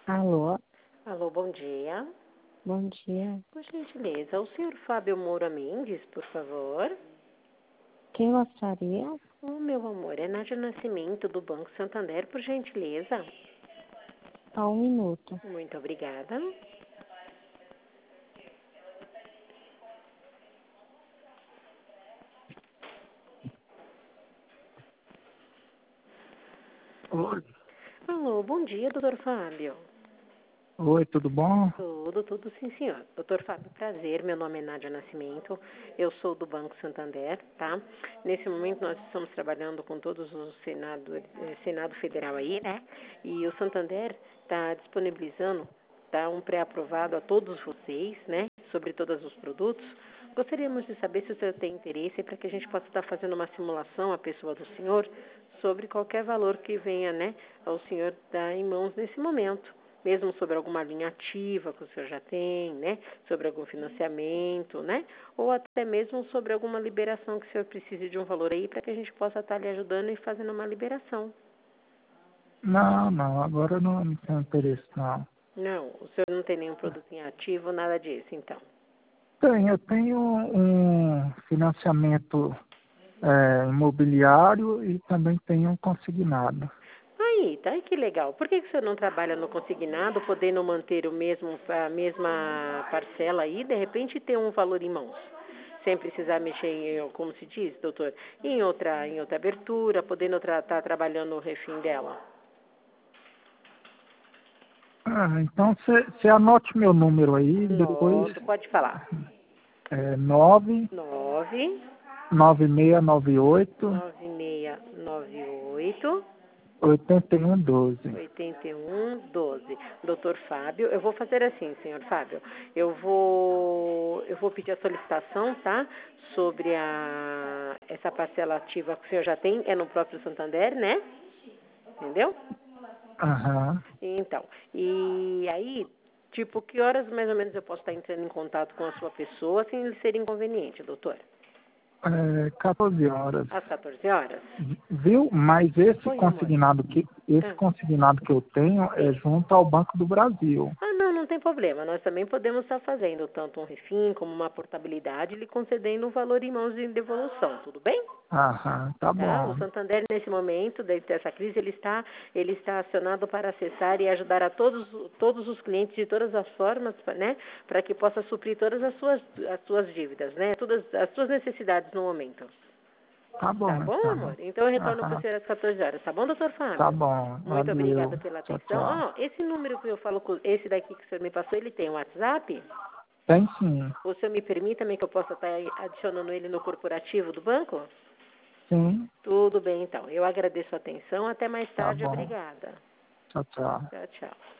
Alô, Alô, bom dia. bom dia. Por gentileza, o senhor Fábio Moura Mendes, por favor. Quem gostaria? Oh, meu amor, é Nádia Nascimento, do Banco Santander, por gentileza. Só um minuto. Muito obrigada. Oi, Alô, bom dia, doutor Fábio. oi, tudo bom? Tudo sim, senhor. Doutor Fábio, prazer, meu nome é Nádia Nascimento, eu sou do Banco Santander, tá? Nesse momento nós estamos trabalhando com todos os Senado Federal aí, né? E o Santander está disponibilizando, tá, um pré-aprovado a todos vocês, né? Sobre todos os produtos. Gostaríamos de saber se o senhor tem interesse para que a gente possa estar fazendo uma simulação à pessoa do senhor sobre qualquer valor que venha, né, ao senhor dar em mãos nesse momento. Mesmo sobre alguma linha ativa que o senhor já tem, né? Sobre algum financiamento, né? Ou até mesmo sobre alguma liberação que o senhor precise de um valor aí para que a gente possa estar lhe ajudando e fazendo uma liberação. Não, agora eu não tenho interesse, não. Não, o senhor não tem nenhum produto em ativo, nada disso, então. Eu tenho um financiamento imobiliário e também tenho um consignado. Aí, tá aí que legal. Por que o senhor não trabalha no consignado, podendo manter a mesma parcela aí, de repente ter um valor em mãos? Sem precisar mexer em, como se diz, doutor, em outra abertura, podendo estar trabalhando o refim dela. Então você anote meu número aí, depois Nossa, pode falar. é 9 9698 9698 8112. 8112. Doutor Fábio, eu vou fazer assim, senhor Fábio. Eu vou pedir a solicitação, tá? Sobre essa parcela ativa que o senhor já tem, é no próprio Santander, né? Entendeu? Aham. Então, e aí, tipo, que horas mais ou menos eu posso estar entrando em contato com a sua pessoa sem ser inconveniente, doutor? 14 horas. Às 14 horas? Viu? Mas esse Oi, amor. Ah, consignado que eu tenho é sim. junto ao Banco do Brasil. Ah, não tem problema. Nós também podemos estar fazendo tanto um refim como uma portabilidade, lhe concedendo um valor em mãos de devolução, tudo bem? Aham, tá Tá? O bom. Santander, nesse momento dessa crise, ele está acionado para acessar e ajudar a todos os clientes de todas as formas, né? Para que possa suprir todas as suas dívidas, né? Todas as suas necessidades no momento. Tá Tá bom, bom, então. amor? Então eu retorno para o Aham, senhor às 14 horas, tá bom, doutor tá Fábio? bom. Muito obrigada Valeu. pela Tchau, atenção. tchau. Ó, esse número que eu falo, esse daqui que o senhor me passou, ele tem um WhatsApp? Tem sim. O senhor me permite também que eu possa estar adicionando ele no corporativo do banco? Sim, Tudo bem, então. Eu agradeço a atenção. Até mais tá tarde. bom. Obrigada. Tchau, tchau. Tchau, tchau.